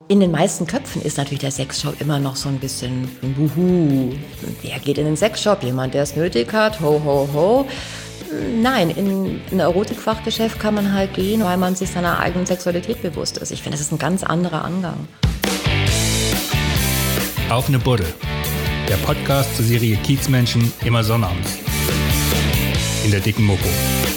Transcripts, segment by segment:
in den meisten Köpfen ist natürlich der Sexshop immer noch so ein bisschen ein Wuhu. Wer geht in den Sexshop? Jemand, der es nötig hat. Ho, ho, ho. Nein, in ein Erotikfachgeschäft kann man halt gehen, weil man sich seiner eigenen Sexualität bewusst ist. Ich finde, das ist ein ganz anderer Angang. Auf eine Budde. Der Podcast zur Serie Kiezmenschen, immer sonnabends. In der dicken Mopo.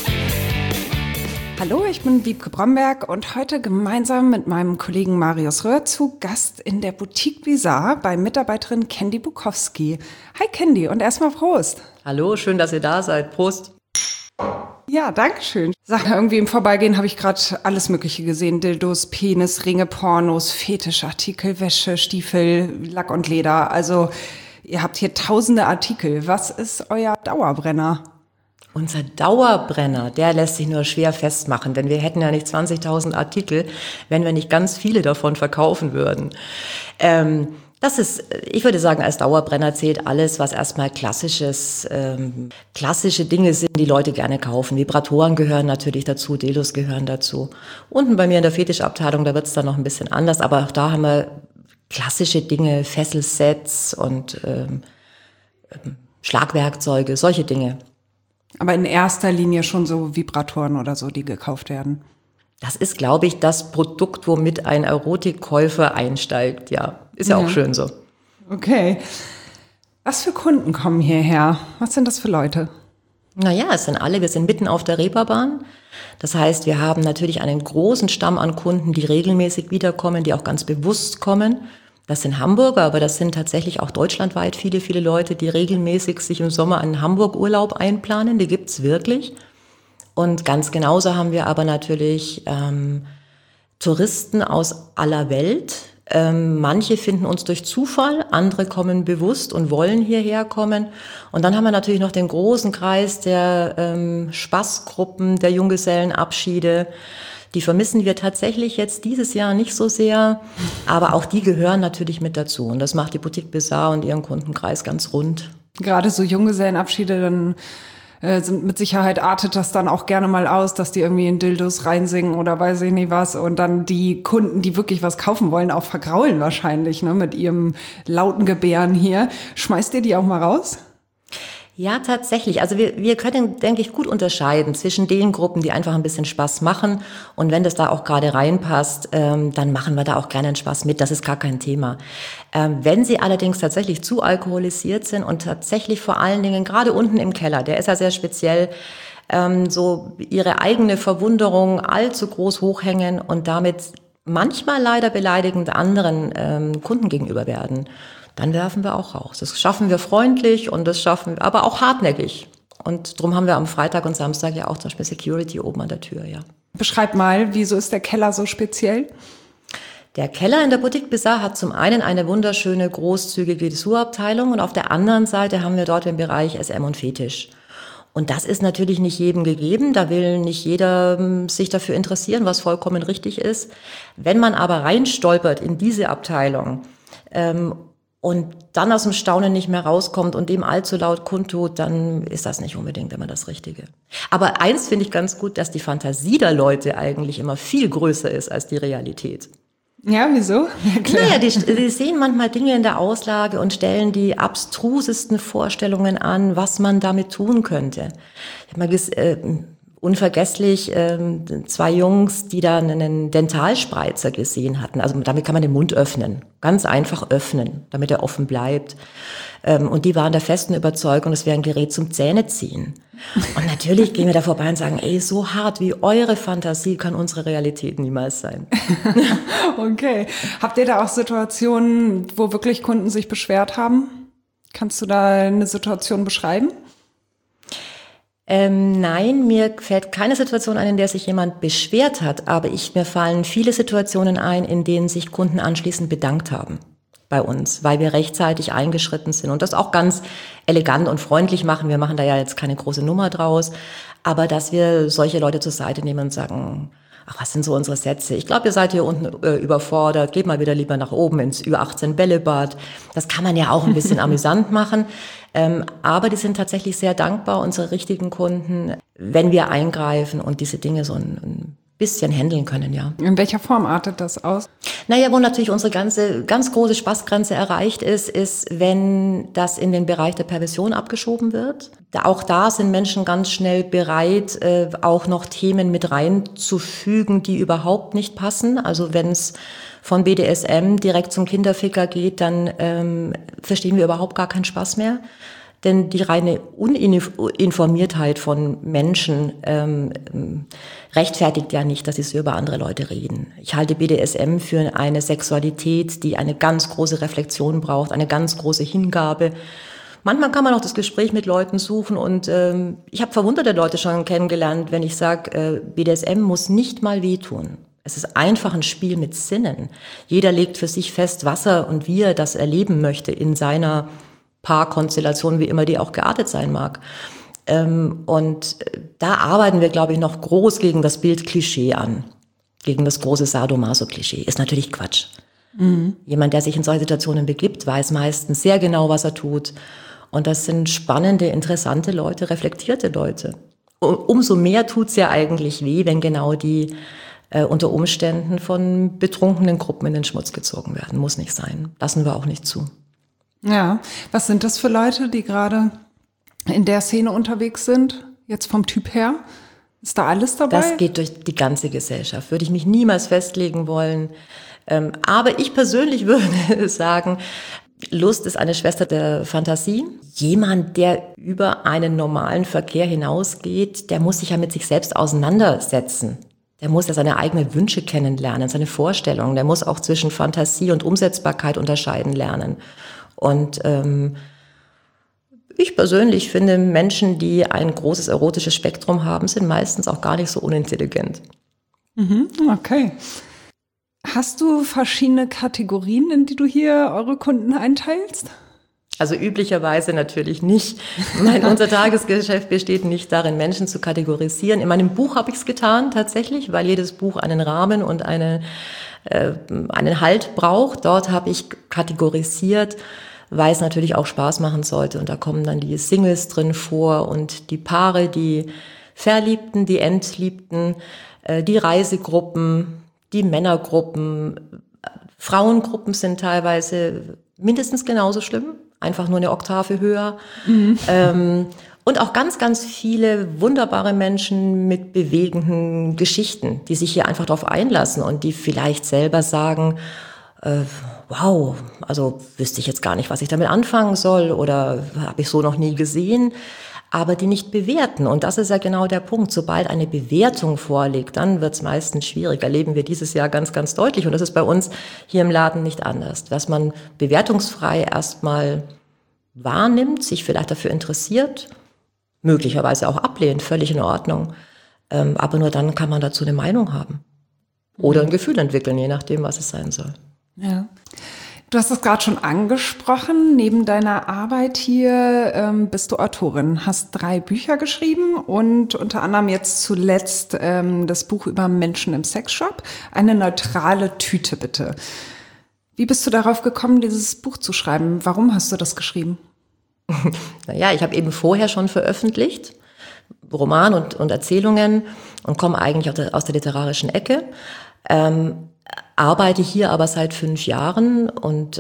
Hallo, ich bin Wiebke Bromberg und heute gemeinsam mit meinem Kollegen Marius Röhr zu Gast in der Boutique Bizarre bei Mitarbeiterin Candy Bukowski. Hi Candy und erstmal Prost. Hallo, schön, dass ihr da seid. Prost. Ja, danke schön. Sag, irgendwie im Vorbeigehen habe ich gerade alles Mögliche gesehen. Dildos, Penis, Ringe, Pornos, Fetischartikel, Wäsche, Stiefel, Lack und Leder. Also ihr habt hier tausende Artikel. Was ist euer Dauerbrenner? Unser Dauerbrenner, der lässt sich nur schwer festmachen, denn wir hätten ja nicht 20.000 Artikel, wenn wir nicht ganz viele davon verkaufen würden. Das ist, ich würde sagen, als Dauerbrenner zählt alles, was erstmal klassische Dinge sind, die Leute gerne kaufen. Vibratoren gehören natürlich dazu, Dildos gehören dazu. Unten bei mir in der Fetischabteilung, da wird es dann noch ein bisschen anders, aber auch da haben wir klassische Dinge, Fesselsets und Schlagwerkzeuge, solche Dinge. Aber in erster Linie schon so Vibratoren oder so, die gekauft werden. Das ist, glaube ich, das Produkt, womit ein Erotikkäufer einsteigt. Ja, ist ja auch schön so. Okay. Was für Kunden kommen hierher? Was sind das für Leute? Naja, es sind alle. Wir sind mitten auf der Reeperbahn. Das heißt, wir haben natürlich einen großen Stamm an Kunden, die regelmäßig wiederkommen, die auch ganz bewusst kommen. Das sind Hamburger, aber das sind tatsächlich auch deutschlandweit viele, viele Leute, die regelmäßig sich im Sommer einen Hamburg-Urlaub einplanen. Die gibt's wirklich. Und ganz genauso haben wir aber natürlich Touristen aus aller Welt. Manche finden uns durch Zufall, andere kommen bewusst und wollen hierher kommen. Und dann haben wir natürlich noch den großen Kreis der Spaßgruppen, der Junggesellenabschiede. Die vermissen wir tatsächlich jetzt dieses Jahr nicht so sehr, aber auch die gehören natürlich mit dazu. Und das macht die Boutique Bizarre und ihren Kundenkreis ganz rund. Gerade so Junggesellenabschiede, dann sind mit Sicherheit artet das dann auch gerne mal aus, dass die irgendwie in Dildos reinsingen oder weiß ich nicht was. Und dann die Kunden, die wirklich was kaufen wollen, auch vergraulen wahrscheinlich, ne, mit ihrem lauten Gebären hier. Schmeißt ihr die auch mal raus? Ja, tatsächlich. Also wir können, denke ich, gut unterscheiden zwischen den Gruppen, die einfach ein bisschen Spaß machen. Und wenn das da auch gerade reinpasst, dann machen wir da auch gerne einen Spaß mit. Das ist gar kein Thema. Wenn sie allerdings tatsächlich zu alkoholisiert sind und tatsächlich vor allen Dingen gerade unten im Keller, der ist ja sehr speziell, so ihre eigene Verwunderung allzu groß hochhängen und damit manchmal leider beleidigend anderen Kunden gegenüber werden, dann werfen wir auch raus. Das schaffen wir freundlich und das schaffen wir aber auch hartnäckig. Und darum haben wir am Freitag und Samstag ja auch zum Beispiel Security oben an der Tür, ja. Beschreib mal, wieso ist der Keller so speziell? Der Keller in der Boutique Bizarre hat zum einen eine wunderschöne, großzügige Dessous-Abteilung und auf der anderen Seite haben wir dort den Bereich SM und Fetisch. Und das ist natürlich nicht jedem gegeben, da will nicht jeder sich dafür interessieren, was vollkommen richtig ist. Wenn man aber reinstolpert in diese Abteilung, und dann aus dem Staunen nicht mehr rauskommt und dem allzu laut kundtut, dann ist das nicht unbedingt immer das Richtige. Aber eins finde ich ganz gut, dass die Fantasie der Leute eigentlich immer viel größer ist als die Realität. Ja, wieso? Naja, die sehen manchmal Dinge in der Auslage und stellen die abstrusesten Vorstellungen an, was man damit tun könnte. Ich habe mal unvergesslich 2 Jungs, die da einen Dentalspreizer gesehen hatten. Also damit kann man den Mund öffnen, ganz einfach öffnen, damit er offen bleibt. Und die waren der festen Überzeugung, es wäre ein Gerät zum Zähneziehen. Und natürlich gehen wir da vorbei und sagen, ey, so hart wie eure Fantasie kann unsere Realität niemals sein. Okay. Habt ihr da auch Situationen, wo wirklich Kunden sich beschwert haben? Kannst du da eine Situation beschreiben? Nein, mir fällt keine Situation ein, in der sich jemand beschwert hat, aber mir fallen viele Situationen ein, in denen sich Kunden anschließend bedankt haben bei uns, weil wir rechtzeitig eingeschritten sind und das auch ganz elegant und freundlich machen. Wir machen da ja jetzt keine große Nummer draus, aber dass wir solche Leute zur Seite nehmen und sagen, ach, was sind so unsere Sätze? Ich glaube, ihr seid hier unten überfordert, geht mal wieder lieber nach oben ins Ü18 Bällebad. Das kann man ja auch ein bisschen amüsant machen. Aber die sind tatsächlich sehr dankbar, unsere richtigen Kunden, wenn wir eingreifen und diese Dinge so ein bisschen handeln können, ja. In welcher Form artet das aus? Naja, wo natürlich unsere ganz große Spaßgrenze erreicht ist, wenn das in den Bereich der Perversion abgeschoben wird. Auch da sind Menschen ganz schnell bereit, auch noch Themen mit reinzufügen, die überhaupt nicht passen. Also wenn es von BDSM direkt zum Kinderficker geht, dann verstehen wir überhaupt gar keinen Spaß mehr. Denn die reine Uninformiertheit von Menschen rechtfertigt ja nicht, dass sie so über andere Leute reden. Ich halte BDSM für eine Sexualität, die eine ganz große Reflexion braucht, eine ganz große Hingabe. Manchmal kann man auch das Gespräch mit Leuten suchen und ich habe verwunderte Leute schon kennengelernt, wenn ich sage, BDSM muss nicht mal wehtun. Es ist einfach ein Spiel mit Sinnen. Jeder legt für sich fest, was er und wie er das erleben möchte in seiner Paarkonstellation, wie immer die auch geartet sein mag. Und da arbeiten wir, glaube ich, noch groß gegen das Bild Klischee an. Gegen das große Sadomaso-Klischee. Ist natürlich Quatsch. Mhm. Jemand, der sich in solche Situationen begibt, weiß meistens sehr genau, was er tut. Und das sind spannende, interessante Leute, reflektierte Leute. Umso mehr tut's ja eigentlich weh, wenn genau die unter Umständen von betrunkenen Gruppen in den Schmutz gezogen werden. Muss nicht sein. Lassen wir auch nicht zu. Ja, was sind das für Leute, die gerade in der Szene unterwegs sind, jetzt vom Typ her? Ist da alles dabei? Das geht durch die ganze Gesellschaft, würde ich mich niemals festlegen wollen. Aber ich persönlich würde sagen, Lust ist eine Schwester der Fantasie. Jemand, der über einen normalen Verkehr hinausgeht, der muss sich ja mit sich selbst auseinandersetzen. Der muss ja seine eigenen Wünsche kennenlernen, seine Vorstellungen. Der muss auch zwischen Fantasie und Umsetzbarkeit unterscheiden lernen. Und ich persönlich finde, Menschen, die ein großes erotisches Spektrum haben, sind meistens auch gar nicht so unintelligent. Okay. Hast du verschiedene Kategorien, in die du hier eure Kunden einteilst? Also üblicherweise natürlich nicht. Unser Tagesgeschäft besteht nicht darin, Menschen zu kategorisieren. In meinem Buch habe ich es getan, tatsächlich, weil jedes Buch einen Rahmen und einen Halt braucht. Dort habe ich kategorisiert, weil es natürlich auch Spaß machen sollte. Und da kommen dann die Singles drin vor und die Paare, die Verliebten, die Entliebten, die Reisegruppen, die Männergruppen. Frauengruppen sind teilweise mindestens genauso schlimm, einfach nur eine Oktave höher. Und auch ganz, ganz viele wunderbare Menschen mit bewegenden Geschichten, die sich hier einfach darauf einlassen und die vielleicht selber sagen, wow, also wüsste ich jetzt gar nicht, was ich damit anfangen soll oder habe ich so noch nie gesehen, aber die nicht bewerten. Und das ist ja genau der Punkt. Sobald eine Bewertung vorliegt, dann wird es meistens schwierig. Erleben wir dieses Jahr ganz, ganz deutlich. Und das ist bei uns hier im Laden nicht anders. Dass man bewertungsfrei erstmal wahrnimmt, sich vielleicht dafür interessiert, möglicherweise auch ablehnt, völlig in Ordnung. Aber nur dann kann man dazu eine Meinung haben. Oder ein Gefühl entwickeln, je nachdem, was es sein soll. Ja. Du hast es gerade schon angesprochen. Neben deiner Arbeit hier bist du Autorin, hast 3 Bücher geschrieben und unter anderem jetzt zuletzt das Buch über Menschen im Sexshop. Eine neutrale Tüte, bitte. Wie bist du darauf gekommen, dieses Buch zu schreiben? Warum hast du das geschrieben? Naja, ich habe eben vorher schon veröffentlicht, Roman und Erzählungen und komme eigentlich aus der literarischen Ecke. Arbeite hier aber seit 5 Jahren und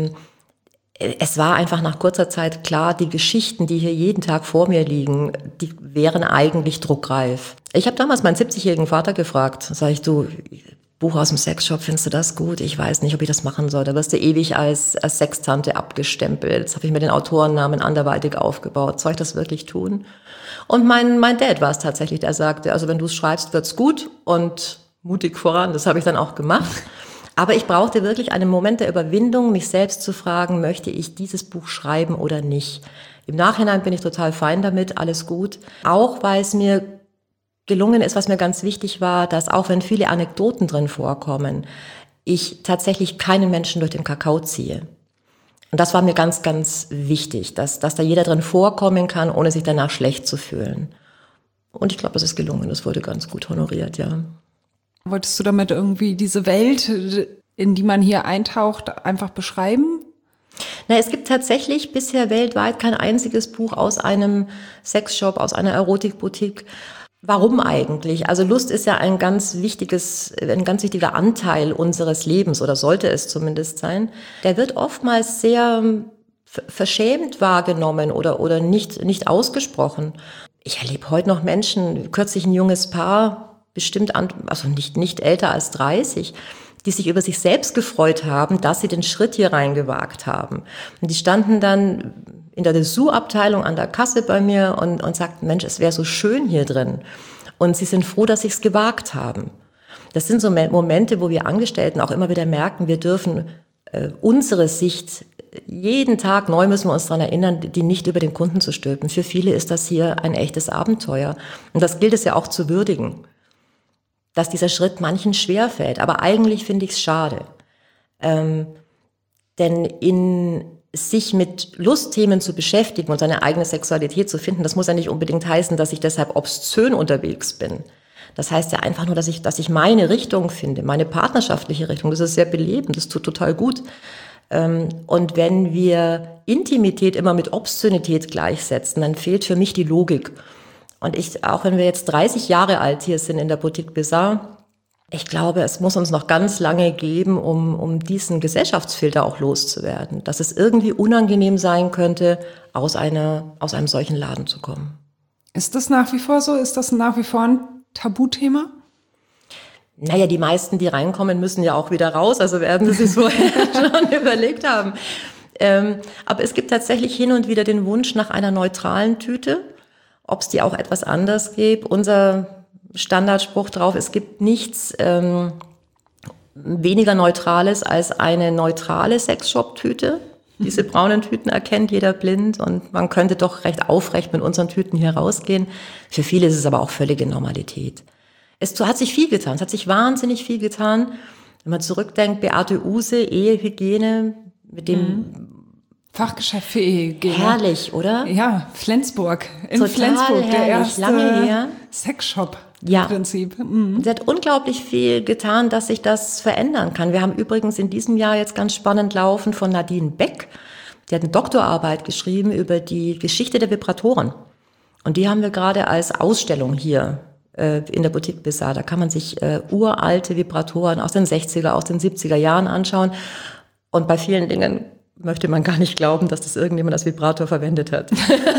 es war einfach nach kurzer Zeit klar, die Geschichten, die hier jeden Tag vor mir liegen, die wären eigentlich druckreif. Ich habe damals meinen 70-jährigen Vater gefragt, sag ich, du, Buch aus dem Sexshop, findest du das gut? Ich weiß nicht, ob ich das machen soll. Da wirst du ewig als Sextante abgestempelt. Jetzt habe ich mir den Autorennamen anderweitig aufgebaut. Soll ich das wirklich tun? Und mein Dad war es tatsächlich, der sagte, also wenn du es schreibst, wird's gut und mutig voran. Das habe ich dann auch gemacht. Aber ich brauchte wirklich einen Moment der Überwindung, mich selbst zu fragen, möchte ich dieses Buch schreiben oder nicht? Im Nachhinein bin ich total fein damit, alles gut. Auch weil es mir gelungen ist, was mir ganz wichtig war, dass auch wenn viele Anekdoten drin vorkommen, ich tatsächlich keinen Menschen durch den Kakao ziehe. Und das war mir ganz, ganz wichtig, dass da jeder drin vorkommen kann, ohne sich danach schlecht zu fühlen. Und ich glaube, das ist gelungen. Das wurde ganz gut honoriert, ja. Wolltest du damit irgendwie diese Welt, in die man hier eintaucht, einfach beschreiben? Na, es gibt tatsächlich bisher weltweit kein einziges Buch aus einem Sexshop, aus einer Erotikboutique, Warum eigentlich? Also Lust ist ja ein ganz wichtiger Anteil unseres Lebens oder sollte es zumindest sein. Der wird oftmals sehr verschämt wahrgenommen oder nicht ausgesprochen. Ich erlebe heute noch Menschen, kürzlich ein junges Paar, bestimmt also nicht älter als 30, die sich über sich selbst gefreut haben, dass sie den Schritt hier reingewagt haben. Und die standen dann in der Dessous-Abteilung an der Kasse bei mir und sagten, Mensch, es wäre so schön hier drin. Und sie sind froh, dass sie es gewagt haben. Das sind so Momente, wo wir Angestellten auch immer wieder merken, wir dürfen unsere Sicht, jeden Tag neu müssen wir uns daran erinnern, die nicht über den Kunden zu stülpen. Für viele ist das hier ein echtes Abenteuer. Und das gilt es ja auch zu würdigen, dass dieser Schritt manchen schwerfällt. Aber eigentlich finde ich es schade. Denn sich mit Lustthemen zu beschäftigen und seine eigene Sexualität zu finden, das muss ja nicht unbedingt heißen, dass ich deshalb obszön unterwegs bin. Das heißt ja einfach nur, dass ich meine Richtung finde, meine partnerschaftliche Richtung. Das ist sehr belebend, das tut total gut. Und wenn wir Intimität immer mit Obszönität gleichsetzen, dann fehlt für mich die Logik. Und auch wenn wir jetzt 30 Jahre alt hier sind in der Boutique Bizarre, ich glaube, es muss uns noch ganz lange geben, um diesen Gesellschaftsfilter auch loszuwerden. Dass es irgendwie unangenehm sein könnte, aus einem solchen Laden zu kommen. Ist das nach wie vor so? Ist das nach wie vor ein Tabuthema? Naja, die meisten, die reinkommen, müssen ja auch wieder raus. Also werden sie sich vorher schon überlegt haben. Aber es gibt tatsächlich hin und wieder den Wunsch nach einer neutralen Tüte. Ob es die auch etwas anders gibt. Unser Standardspruch drauf, es gibt nichts weniger Neutrales als eine neutrale Sexshop-Tüte. Diese braunen Tüten erkennt jeder blind und man könnte doch recht aufrecht mit unseren Tüten hier rausgehen. Für viele ist es aber auch völlige Normalität. Es hat sich viel getan, es hat sich wahnsinnig viel getan. Wenn man zurückdenkt, Beate Uhse, Ehehygiene, mit dem Fachgeschäft für Ehehygiene. Herrlich, oder? Ja, Flensburg. In Total Flensburg, herrlich, der erste lange her. Sexshop. Ja. Im Prinzip. Sie hat unglaublich viel getan, dass sich das verändern kann. Wir haben übrigens in diesem Jahr jetzt ganz spannend laufen von Nadine Beck. Die hat eine Doktorarbeit geschrieben über die Geschichte der Vibratoren. Und die haben wir gerade als Ausstellung hier in der Boutique Bizarre. Da kann man sich uralte Vibratoren aus den 60er, aus den 70er Jahren anschauen. Und bei vielen Dingen möchte man gar nicht glauben, dass das irgendjemand als Vibrator verwendet hat.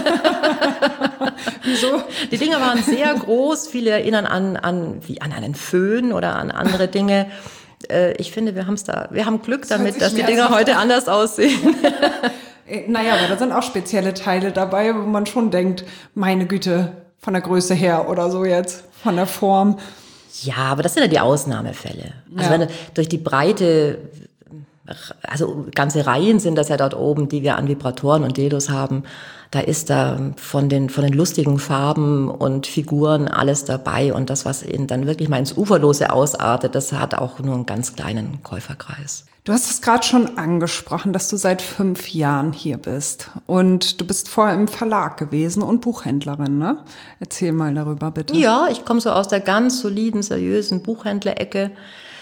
Wieso? Die Dinger waren sehr groß, viele erinnern an einen Föhn oder an andere Dinge. Ich finde, wir haben Glück damit, dass die Dinger heute anders aussehen. Naja, aber da sind auch spezielle Teile dabei, wo man schon denkt, meine Güte, von der Größe her oder so jetzt, von der Form. Ja, aber das sind ja die Ausnahmefälle. Also wenn du durch die Breite, also ganze Reihen sind das ja dort oben, die wir an Vibratoren und Dildos haben. Da ist da von den lustigen Farben und Figuren alles dabei. Und das, was dann wirklich mal ins Uferlose ausartet, das hat auch nur einen ganz kleinen Käuferkreis. Du hast es gerade schon angesprochen, dass du seit 5 Jahren hier bist. Und du bist vorher im Verlag gewesen und Buchhändlerin, ne? Erzähl mal darüber, bitte. Ja, ich komme so aus der ganz soliden, seriösen Buchhändlerecke.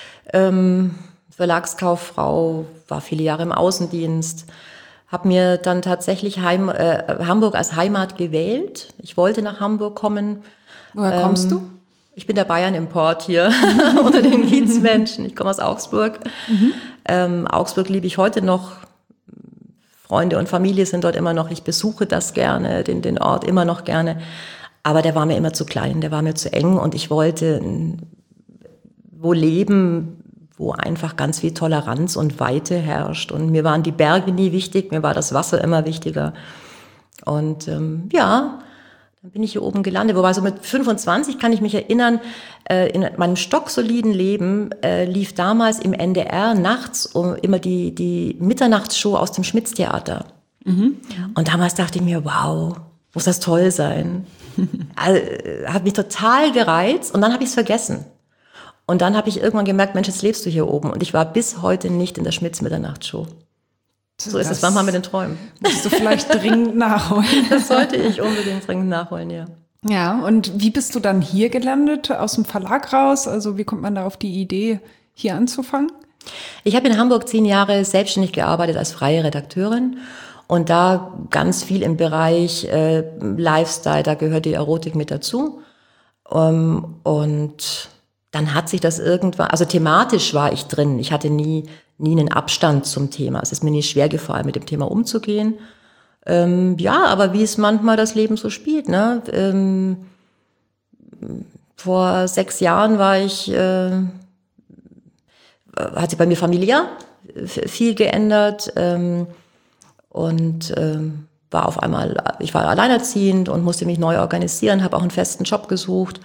Verlagskauffrau, war viele Jahre im Außendienst. Habe mir dann tatsächlich Hamburg als Heimat gewählt. Ich wollte nach Hamburg kommen. Woher kommst du? Ich bin der Bayern-Import hier unter den Kiezmenschen. Ich komme aus Augsburg. Augsburg liebe ich heute noch. Freunde und Familie sind dort immer noch. Ich besuche das gerne, den Ort immer noch gerne. Aber der war mir immer zu klein, der war mir zu eng. Und ich wollte wo leben, wo einfach ganz viel Toleranz und Weite herrscht. Und mir waren die Berge nie wichtig, mir war das Wasser immer wichtiger. Und dann bin ich hier oben gelandet. Wobei so mit 25 kann ich mich erinnern, in meinem stocksoliden Leben lief damals im NDR nachts immer die Mitternachtsshow aus dem Schmitz-Theater. Mhm. Und damals dachte ich mir, wow, muss das toll sein. Also, hat mich total gereizt und dann habe ich es vergessen. Und dann habe ich irgendwann gemerkt, Mensch, jetzt lebst du hier oben. Und ich war bis heute nicht in der Schmitz-Mitternachtshow. So ist es manchmal mit den Träumen. Musst du vielleicht dringend nachholen. Das sollte ich unbedingt dringend nachholen, ja. Ja, und wie bist du dann hier gelandet, aus dem Verlag raus? Also wie kommt man da auf die Idee, hier anzufangen? Ich habe in Hamburg 10 Jahre selbstständig gearbeitet als freie Redakteurin. Und da ganz viel im Bereich Lifestyle, da gehört die Erotik mit dazu. Und dann hat sich das irgendwann, also thematisch war ich drin. Ich hatte nie einen Abstand zum Thema. Es ist mir nie schwer gefallen, mit dem Thema umzugehen. Ja, aber wie es manchmal das Leben so spielt, ne? Vor 6 Jahren hat sich bei mir familiär viel geändert, und war auf einmal, ich war alleinerziehend und musste mich neu organisieren, habe auch einen festen Job gesucht.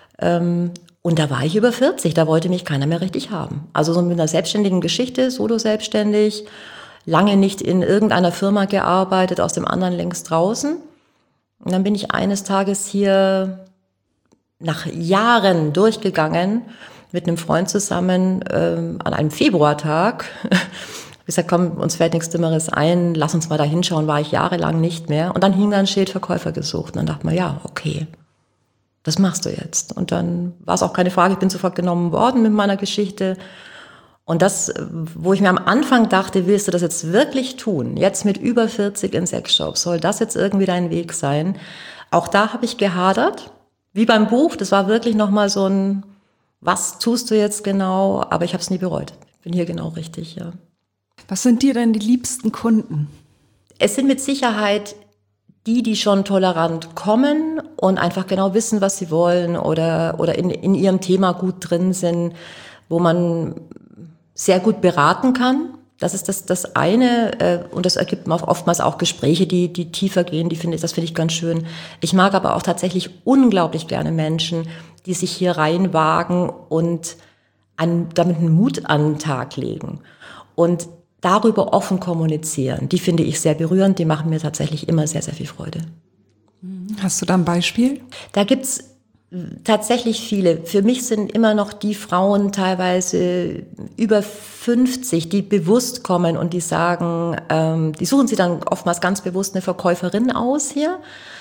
Und da war ich über 40, da wollte mich keiner mehr richtig haben. Also so mit einer selbstständigen Geschichte, solo selbstständig, lange nicht in irgendeiner Firma gearbeitet, aus dem anderen längst draußen. Und dann bin ich eines Tages hier nach Jahren durchgegangen mit einem Freund zusammen an einem Februartag. Ich gesagt, komm, uns fällt nichts Dümmeres ein, lass uns mal da hinschauen, war ich jahrelang nicht mehr. Und dann hing da ein Schild Verkäufer gesucht. Und dann dachte man, ja, okay, das machst du jetzt. Und dann war es auch keine Frage, ich bin sofort genommen worden mit meiner Geschichte. Und das, wo ich mir am Anfang dachte, willst du das jetzt wirklich tun? Jetzt mit über 40 in Sexshops, soll das jetzt irgendwie dein Weg sein? Auch da habe ich gehadert, wie beim Buch. Das war wirklich nochmal so ein, was tust du jetzt genau? Aber ich habe es nie bereut. Ich bin hier genau richtig, ja. Was sind dir denn die liebsten Kunden? Es sind mit Sicherheit die schon tolerant kommen und einfach genau wissen, was sie wollen oder in ihrem Thema gut drin sind, wo man sehr gut beraten kann. Das ist das eine, und das ergibt oftmals auch Gespräche, die tiefer gehen, das finde ich ganz schön. Ich mag aber auch tatsächlich unglaublich gerne Menschen, die sich hier reinwagen und damit einen Mut an den Tag legen und darüber offen kommunizieren. Die finde ich sehr berührend, die machen mir tatsächlich immer sehr, sehr viel Freude. Hast du da ein Beispiel? Da gibt's tatsächlich viele. Für mich sind immer noch die Frauen teilweise über 50, die bewusst kommen und die sagen, die suchen sich dann oftmals ganz bewusst eine Verkäuferin aus hier,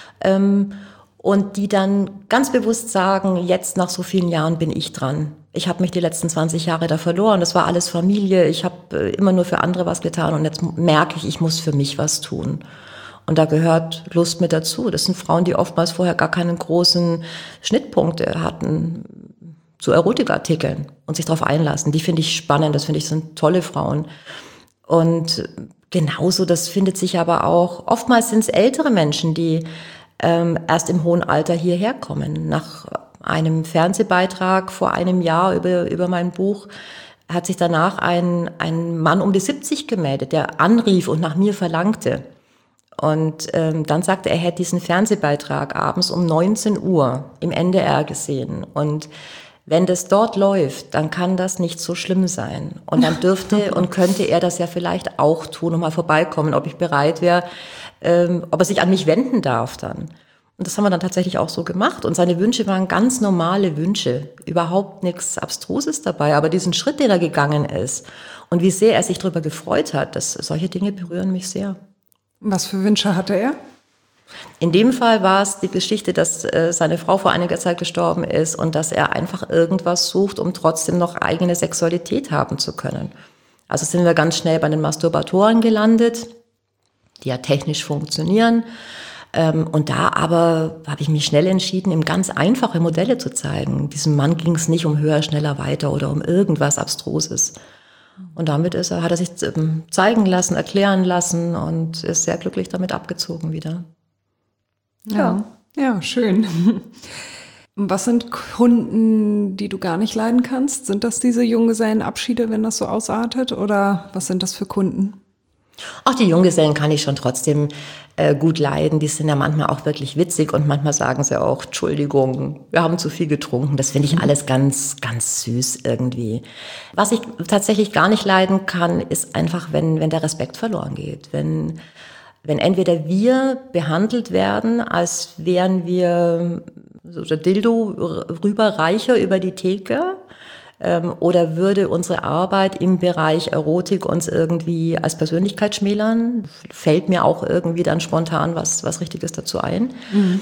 und die dann ganz bewusst sagen, jetzt nach so vielen Jahren bin ich dran. Ich habe mich die letzten 20 Jahre da verloren, das war alles Familie, ich habe immer nur für andere was getan und jetzt merke ich muss für mich was tun. Und da gehört Lust mit dazu. Das sind Frauen, die oftmals vorher gar keine großen Schnittpunkte hatten zu Erotikartikeln und sich darauf einlassen. Die finde ich spannend, das finde ich sind tolle Frauen. Und genauso, das findet sich aber auch, oftmals sind es ältere Menschen, die erst im hohen Alter hierher kommen. Nach einem Fernsehbeitrag vor einem Jahr über mein Buch hat sich danach ein Mann um die 70 gemeldet, der anrief und nach mir verlangte. Und dann sagte er hätte diesen Fernsehbeitrag abends um 19 Uhr im NDR gesehen. Und wenn das dort läuft, dann kann das nicht so schlimm sein. Und dann dürfte und könnte er das ja vielleicht auch tun und mal vorbeikommen, ob ich bereit wäre, ob er sich an mich wenden darf dann. Und das haben wir dann tatsächlich auch so gemacht. Und seine Wünsche waren ganz normale Wünsche. Überhaupt nichts Abstruses dabei. Aber diesen Schritt, den er gegangen ist und wie sehr er sich darüber gefreut hat, solche Dinge berühren mich sehr. Was für Wünsche hatte er? In dem Fall war es die Geschichte, dass seine Frau vor einiger Zeit gestorben ist und dass er einfach irgendwas sucht, um trotzdem noch eigene Sexualität haben zu können. Also sind wir ganz schnell bei den Masturbatoren gelandet, die ja technisch funktionieren. Und da aber habe ich mich schnell entschieden, ihm ganz einfache Modelle zu zeigen. Diesem Mann ging es nicht um höher, schneller, weiter oder um irgendwas Abstruses. Und damit hat er sich zeigen lassen, erklären lassen und ist sehr glücklich damit abgezogen wieder. Ja, schön. Was sind Kunden, die du gar nicht leiden kannst? Sind das diese Junggesellenabschiede, wenn das so ausartet? Oder was sind das für Kunden? Auch die Junggesellen kann ich schon trotzdem gut leiden. Die sind ja manchmal auch wirklich witzig und manchmal sagen sie auch, Entschuldigung, wir haben zu viel getrunken. Das finde ich alles ganz, ganz süß irgendwie. Was ich tatsächlich gar nicht leiden kann, ist einfach, wenn der Respekt verloren geht. Wenn entweder wir behandelt werden, als wären wir so der Dildo rüberreicher über die Theke, oder würde unsere Arbeit im Bereich Erotik uns irgendwie als Persönlichkeit schmälern? Fällt mir auch irgendwie dann spontan was Richtiges dazu ein.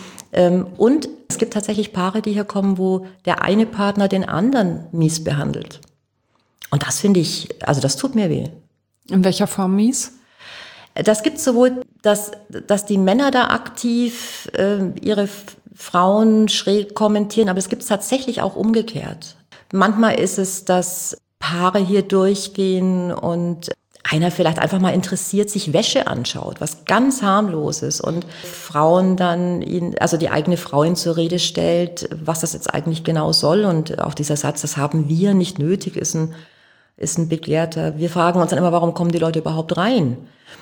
Und es gibt tatsächlich Paare, die hier kommen, wo der eine Partner den anderen mies behandelt. Und das finde ich, also das tut mir weh. In welcher Form mies? Das gibt sowohl, dass die Männer da aktiv ihre Frauen schräg kommentieren, aber es gibt es tatsächlich auch umgekehrt. Manchmal ist es, dass Paare hier durchgehen und einer vielleicht einfach mal interessiert sich Wäsche anschaut, was ganz harmloses und Frauen dann die eigene Frau ihn zur Rede stellt, was das jetzt eigentlich genau soll und auch dieser Satz, das haben wir nicht nötig, ist ein begehrter. Wir fragen uns dann immer, warum kommen die Leute überhaupt rein?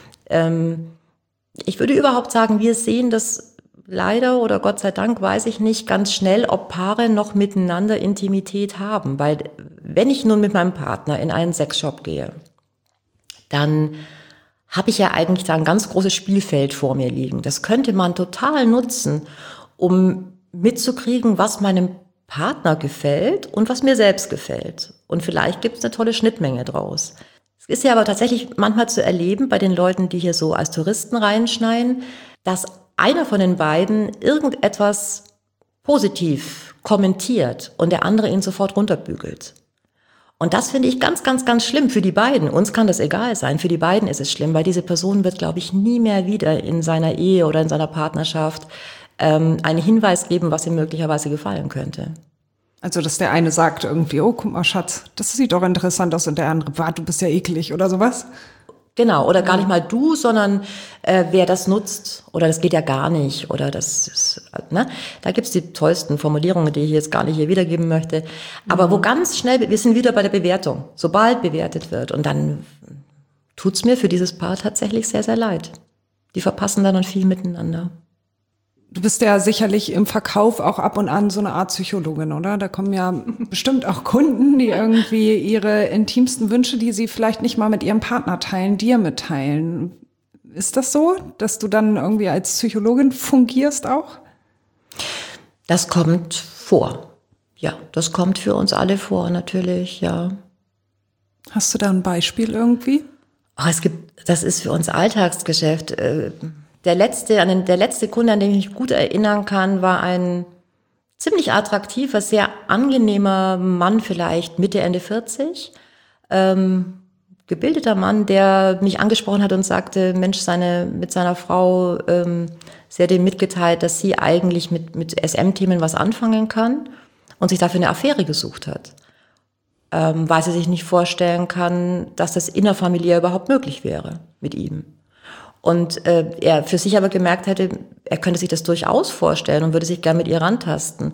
Ich würde überhaupt sagen, wir sehen das leider oder Gott sei Dank, weiß ich nicht ganz schnell, ob Paare noch miteinander Intimität haben, weil wenn ich nun mit meinem Partner in einen Sexshop gehe, dann habe ich ja eigentlich da ein ganz großes Spielfeld vor mir liegen. Das könnte man total nutzen, um mitzukriegen, was meinem Partner gefällt und was mir selbst gefällt. Und vielleicht gibt es eine tolle Schnittmenge draus. Es ist ja aber tatsächlich manchmal zu erleben bei den Leuten, die hier so als Touristen reinschneien, dass einer von den beiden irgendetwas positiv kommentiert und der andere ihn sofort runterbügelt. Und das finde ich ganz, ganz, ganz schlimm für die beiden. Uns kann das egal sein. Für die beiden ist es schlimm, weil diese Person wird, glaube ich, nie mehr wieder in seiner Ehe oder in seiner Partnerschaft einen Hinweis geben, was ihm möglicherweise gefallen könnte. Also, dass der eine sagt irgendwie, oh, guck mal, Schatz, das sieht doch interessant aus und der andere, du bist ja eklig oder sowas. Genau, oder gar nicht mal du, sondern wer das nutzt oder das geht ja gar nicht oder das ist, ne? Da gibt's die tollsten Formulierungen, die ich jetzt gar nicht hier wiedergeben möchte. Aber wo ganz schnell, wir sind wieder bei der Bewertung, sobald bewertet wird und dann tut's mir für dieses Paar tatsächlich sehr, sehr leid. Die verpassen dann viel miteinander. Du bist ja sicherlich im Verkauf auch ab und an so eine Art Psychologin, oder? Da kommen ja bestimmt auch Kunden, die irgendwie ihre intimsten Wünsche, die sie vielleicht nicht mal mit ihrem Partner teilen, dir mitteilen. Ist das so, dass du dann irgendwie als Psychologin fungierst auch? Das kommt vor. Ja, das kommt für uns alle vor, natürlich, ja. Hast du da ein Beispiel irgendwie? Das ist für uns Alltagsgeschäft. Der letzte Kunde, an den ich mich gut erinnern kann, war ein ziemlich attraktiver, sehr angenehmer Mann, vielleicht Mitte, Ende 40. Gebildeter Mann, der mich angesprochen hat und sagte, Mensch, mit seiner Frau, sie hat ihm mitgeteilt, dass sie eigentlich mit SM-Themen was anfangen kann und sich dafür eine Affäre gesucht hat. Weil sie sich nicht vorstellen kann, dass das innerfamiliär überhaupt möglich wäre mit ihm. Und er für sich aber gemerkt hätte, er könnte sich das durchaus vorstellen und würde sich gern mit ihr rantasten.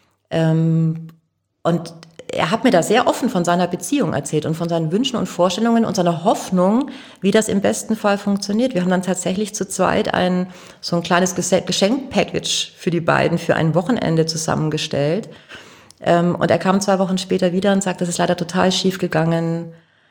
Und er hat mir da sehr offen von seiner Beziehung erzählt und von seinen Wünschen und Vorstellungen und seiner Hoffnung, wie das im besten Fall funktioniert. Wir haben dann tatsächlich zu zweit so ein kleines Geschenkpackage für die beiden für ein Wochenende zusammengestellt. Und er kam 2 Wochen später wieder und sagte, das ist leider total schief gegangen.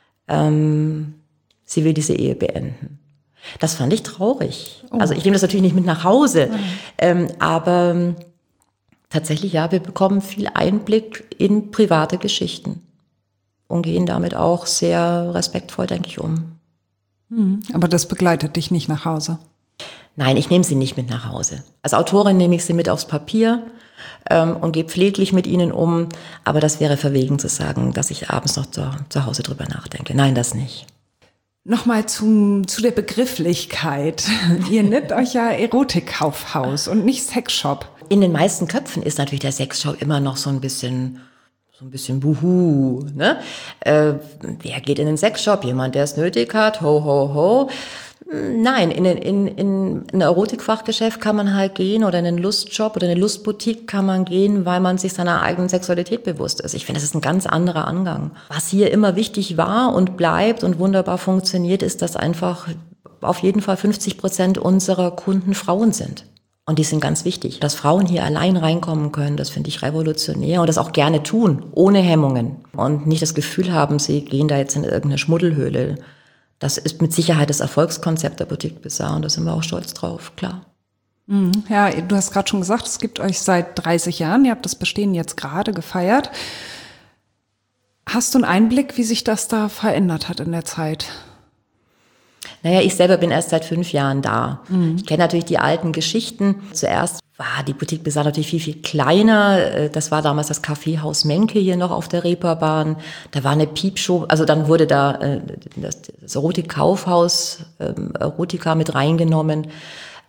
Sie will diese Ehe beenden. Das fand ich traurig. Oh. Also ich nehme das natürlich nicht mit nach Hause, aber tatsächlich, ja, wir bekommen viel Einblick in private Geschichten und gehen damit auch sehr respektvoll, denke ich, um. Aber das begleitet dich nicht nach Hause? Nein, ich nehme sie nicht mit nach Hause. Als Autorin nehme ich sie mit aufs Papier und gehe pfleglich mit ihnen um, aber das wäre verwegen zu sagen, dass ich abends noch zu Hause drüber nachdenke. Nein, das nicht. Nochmal zu der Begrifflichkeit. Ihr nennt euch ja Erotikkaufhaus und nicht Sexshop. In den meisten Köpfen ist natürlich der Sexshop immer noch so ein bisschen Buhu, ne? Wer geht in den Sexshop? Jemand, der es nötig hat? Ho, ho, ho. Nein, in ein Erotikfachgeschäft kann man halt gehen oder in einen Lustshop oder eine Lustboutique kann man gehen, weil man sich seiner eigenen Sexualität bewusst ist. Ich finde, das ist ein ganz anderer Angang. Was hier immer wichtig war und bleibt und wunderbar funktioniert, ist, dass einfach auf jeden Fall 50% unserer Kunden Frauen sind. Und die sind ganz wichtig. Dass Frauen hier allein reinkommen können, das finde ich revolutionär und das auch gerne tun, ohne Hemmungen. Und nicht das Gefühl haben, sie gehen da jetzt in irgendeine Schmuddelhöhle. Das ist mit Sicherheit das Erfolgskonzept der Boutique Bizarre und da sind wir auch stolz drauf, klar. Ja, du hast gerade schon gesagt, es gibt euch seit 30 Jahren, ihr habt das Bestehen jetzt gerade gefeiert. Hast du einen Einblick, wie sich das da verändert hat in der Zeit? Naja, ich selber bin erst seit 5 Jahren da. Ich kenne natürlich die alten Geschichten. Zuerst war die Boutique Bizarre natürlich viel, viel kleiner. Das war damals das Kaffeehaus Menke hier noch auf der Reeperbahn. Da war eine Piepshow, also dann wurde da das Erotikkaufhaus Erotika mit reingenommen.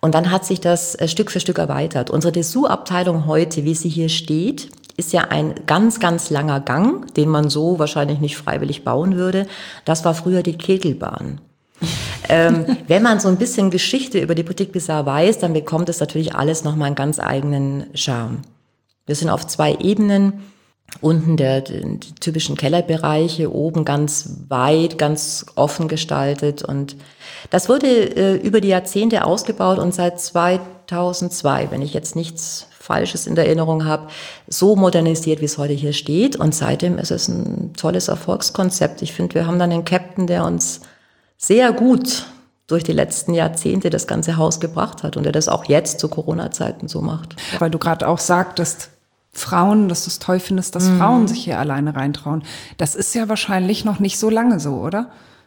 Und dann hat sich das Stück für Stück erweitert. Unsere Dessous-Abteilung heute, wie sie hier steht, ist ja ein ganz, ganz langer Gang, den man so wahrscheinlich nicht freiwillig bauen würde. Das war früher die Kegelbahn. Wenn man so ein bisschen Geschichte über die Boutique Bizarre weiß, dann bekommt es natürlich alles nochmal einen ganz eigenen Charme. Wir sind auf 2 Ebenen. Unten die typischen Kellerbereiche, oben ganz weit, ganz offen gestaltet. Und das wurde über die Jahrzehnte ausgebaut und seit 2002, wenn ich jetzt nichts Falsches in der Erinnerung habe, so modernisiert, wie es heute hier steht. Und seitdem ist es ein tolles Erfolgskonzept. Ich finde, wir haben dann einen Captain, der uns sehr gut durch die letzten Jahrzehnte das ganze Haus gebracht hat und der das auch jetzt zu Corona-Zeiten so macht. Weil du gerade auch sagtest, Frauen, dass du es toll findest, dass Frauen sich hier alleine reintrauen. Das ist ja wahrscheinlich noch nicht so lange so, oder?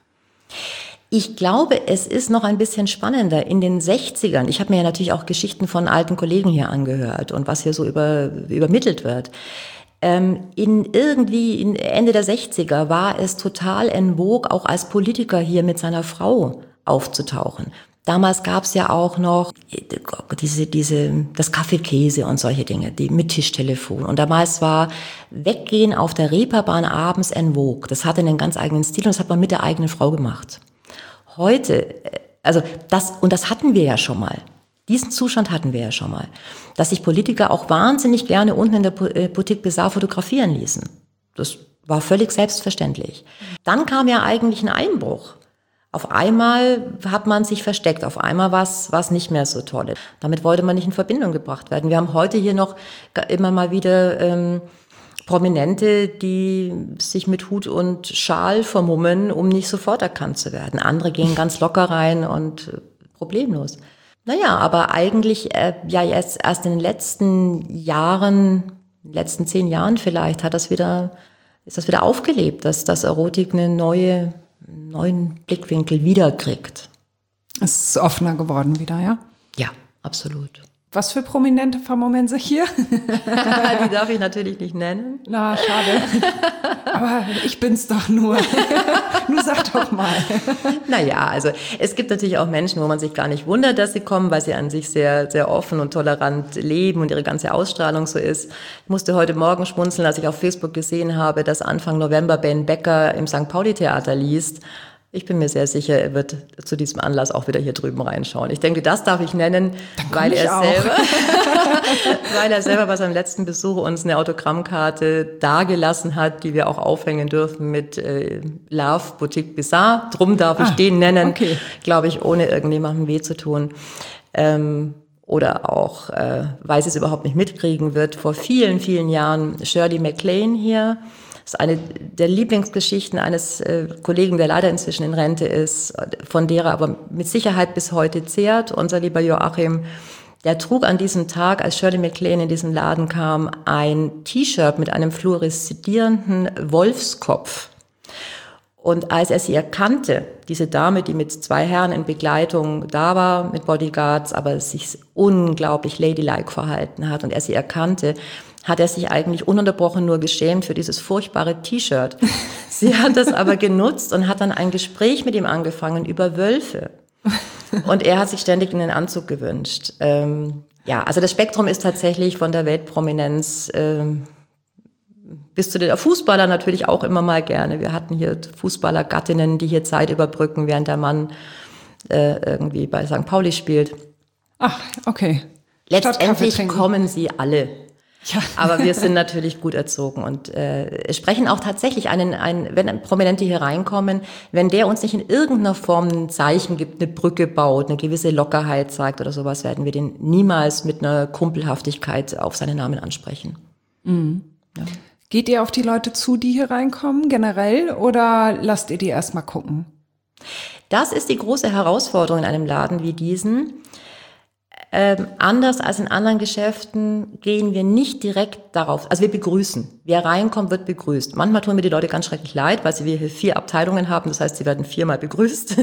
Ich glaube, es ist noch ein bisschen spannender. In den 60ern, ich habe mir ja natürlich auch Geschichten von alten Kollegen hier angehört und was hier so übermittelt wird. Ende der 60er war es total en vogue, auch als Politiker hier mit seiner Frau aufzutauchen. Damals gab es ja auch noch das Kaffeekäse und solche Dinge, die mit Tischtelefon. Und damals war Weggehen auf der Reeperbahn abends en vogue. Das hatte einen ganz eigenen Stil und das hat man mit der eigenen Frau gemacht. Heute, das hatten wir ja schon mal. Diesen Zustand hatten wir ja schon mal. Dass sich Politiker auch wahnsinnig gerne unten in der Boutique Bizarre fotografieren ließen. Das war völlig selbstverständlich. Dann kam ja eigentlich ein Einbruch. Auf einmal hat man sich versteckt, auf einmal war es nicht mehr so toll. Damit wollte man nicht in Verbindung gebracht werden. Wir haben heute hier noch immer mal wieder Prominente, die sich mit Hut und Schal vermummen, um nicht sofort erkannt zu werden. Andere gehen ganz locker rein und problemlos. Naja, aber eigentlich erst in den letzten Jahren, in den letzten 10 Jahren vielleicht, ist das wieder aufgelebt, dass Erotik einen neuen Blickwinkel wiederkriegt. Es ist offener geworden wieder, ja? Ja, absolut. Was für Prominente vermummen sich hier? Die darf ich natürlich nicht nennen. Na, schade. Aber ich bin's doch nur. Nur sag doch mal. Naja, also es gibt natürlich auch Menschen, wo man sich gar nicht wundert, dass sie kommen, weil sie an sich sehr, sehr offen und tolerant leben und ihre ganze Ausstrahlung so ist. Ich musste heute Morgen schmunzeln, als ich auf Facebook gesehen habe, dass Anfang November Ben Becker im St. Pauli-Theater liest. Ich bin mir sehr sicher, er wird zu diesem Anlass auch wieder hier drüben reinschauen. Ich denke, das darf ich nennen, weil er selber bei seinem letzten Besuch uns eine Autogrammkarte dagelassen hat, die wir auch aufhängen dürfen mit Love Boutique Bizarre. Drum darf ich den nennen, okay. Glaube ich, ohne irgendjemandem weh zu tun. Oder auch, weil sie es überhaupt nicht mitkriegen wird, vor vielen, vielen Jahren Shirley MacLaine hier. Das ist eine der Lieblingsgeschichten eines Kollegen, der leider inzwischen in Rente ist, von der er aber mit Sicherheit bis heute zehrt. Unser lieber Joachim, der trug an diesem Tag, als Shirley MacLaine in diesen Laden kam, ein T-Shirt mit einem fluoreszierenden Wolfskopf. Und als er sie erkannte, diese Dame, die mit 2 Herren in Begleitung da war, mit Bodyguards, aber sich unglaublich ladylike verhalten hat und er sie erkannte, hat er sich eigentlich ununterbrochen nur geschämt für dieses furchtbare T-Shirt. Sie hat das aber genutzt und hat dann ein Gespräch mit ihm angefangen über Wölfe. Und er hat sich ständig einen Anzug gewünscht. Also das Spektrum ist tatsächlich von der Weltprominenz bis zu den Fußballern natürlich auch immer mal gerne. Wir hatten hier Fußballergattinnen, die hier Zeit überbrücken, während der Mann irgendwie bei St. Pauli spielt. Ach, okay. Letztendlich kommen sie alle. Ja. Aber wir sind natürlich gut erzogen und sprechen auch tatsächlich wenn Prominente hier reinkommen, wenn der uns nicht in irgendeiner Form ein Zeichen gibt, eine Brücke baut, eine gewisse Lockerheit zeigt oder sowas, werden wir den niemals mit einer Kumpelhaftigkeit auf seinen Namen ansprechen. Mhm. Ja. Geht ihr auf die Leute zu, die hier reinkommen, generell, oder lasst ihr die erstmal gucken? Das ist die große Herausforderung in einem Laden wie diesen. Anders als in anderen Geschäften gehen wir nicht direkt darauf, also wir begrüßen. Wer reinkommt, wird begrüßt. Manchmal tun mir die Leute ganz schrecklich leid, weil wir hier 4 Abteilungen haben, das heißt, sie werden 4-mal begrüßt.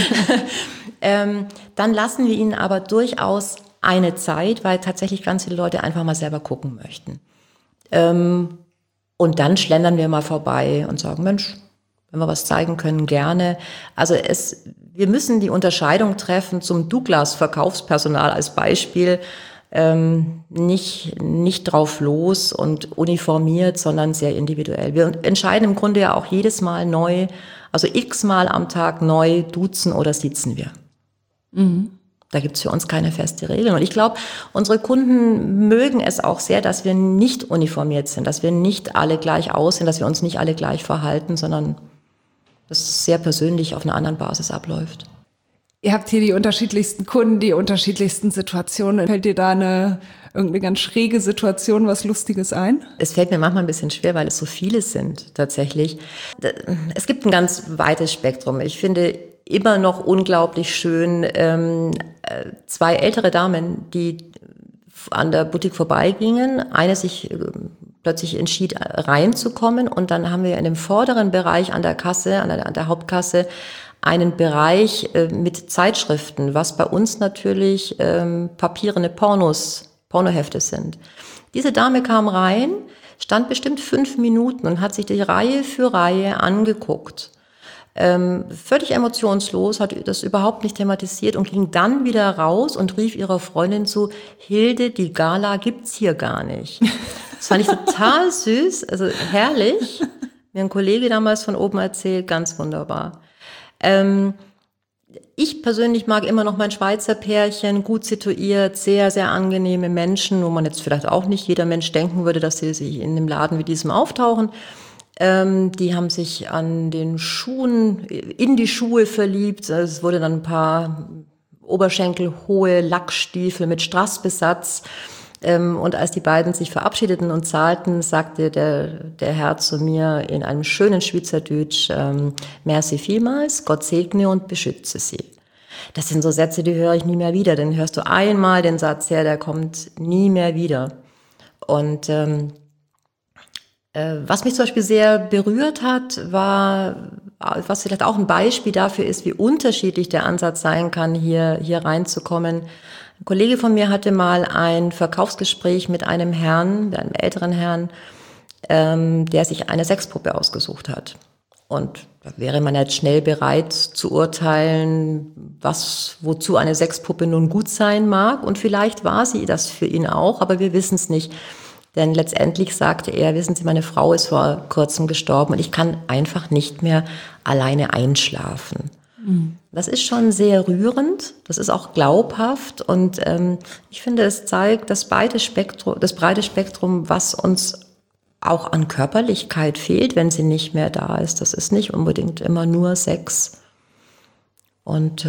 Dann lassen wir ihnen aber durchaus eine Zeit, weil tatsächlich ganz viele Leute einfach mal selber gucken möchten. Und dann schlendern wir mal vorbei und sagen, Mensch, Wenn wir was zeigen können, gerne. Also wir müssen die Unterscheidung treffen zum Douglas-Verkaufspersonal als Beispiel. Nicht drauf los und uniformiert, sondern sehr individuell. Wir entscheiden im Grunde ja auch jedes Mal neu, also x-mal am Tag neu, duzen oder siezen wir. Mhm. Da gibt's für uns keine feste Regel. Und ich glaube, unsere Kunden mögen es auch sehr, dass wir nicht uniformiert sind, dass wir nicht alle gleich aussehen, dass wir uns nicht alle gleich verhalten, sondern dass es sehr persönlich auf einer anderen Basis abläuft. Ihr habt hier die unterschiedlichsten Kunden, die unterschiedlichsten Situationen. Fällt dir da irgendeine ganz schräge Situation, was Lustiges ein? Es fällt mir manchmal ein bisschen schwer, weil es so viele sind tatsächlich. Es gibt ein ganz weites Spektrum. Ich finde immer noch unglaublich schön, 2 ältere Damen, die an der Boutique vorbeigingen. Eine sich plötzlich entschied, reinzukommen. Und dann haben wir in dem vorderen Bereich an der Kasse, an der Hauptkasse, einen Bereich mit Zeitschriften, was bei uns natürlich papierene Pornohefte sind. Diese Dame kam rein, stand bestimmt 5 Minuten und hat sich die Reihe für Reihe angeguckt. Völlig emotionslos, hat das überhaupt nicht thematisiert und ging dann wieder raus und rief ihrer Freundin zu: Hilde, die Gala gibt's hier gar nicht. Das fand ich total süß, also herrlich. Mir ein Kollege damals von oben erzählt, ganz wunderbar. Ich persönlich mag immer noch mein Schweizer Pärchen, gut situiert, sehr, sehr angenehme Menschen, wo man jetzt vielleicht auch nicht jeder Mensch denken würde, dass sie sich in einem Laden wie diesem auftauchen. Die haben sich an den Schuhen, in die Schuhe verliebt. Es wurde dann ein paar oberschenkelhohe Lackstiefel mit Strassbesatz. Und als die beiden sich verabschiedeten und zahlten, sagte der Herr zu mir in einem schönen Schweizerdeutsch: Merci vielmals, Gott segne und beschütze Sie. Das sind so Sätze, die höre ich nie mehr wieder. Den hörst du einmal den Satz her, der kommt nie mehr wieder. Und was mich zum Beispiel sehr berührt hat, war, was vielleicht auch ein Beispiel dafür ist, wie unterschiedlich der Ansatz sein kann, hier reinzukommen. Ein Kollege von mir hatte mal ein Verkaufsgespräch mit einem Herrn, einem älteren Herrn, der sich eine Sexpuppe ausgesucht hat. Und da wäre man jetzt schnell bereit zu urteilen, wozu eine Sexpuppe nun gut sein mag. Und vielleicht war sie das für ihn auch, aber wir wissen es nicht. Denn letztendlich sagte er: Wissen Sie, meine Frau ist vor kurzem gestorben und ich kann einfach nicht mehr alleine einschlafen. Das ist schon sehr rührend, das ist auch glaubhaft und ich finde, es zeigt das breite Spektrum, was uns auch an Körperlichkeit fehlt, wenn sie nicht mehr da ist. Das ist nicht unbedingt immer nur Sex. Und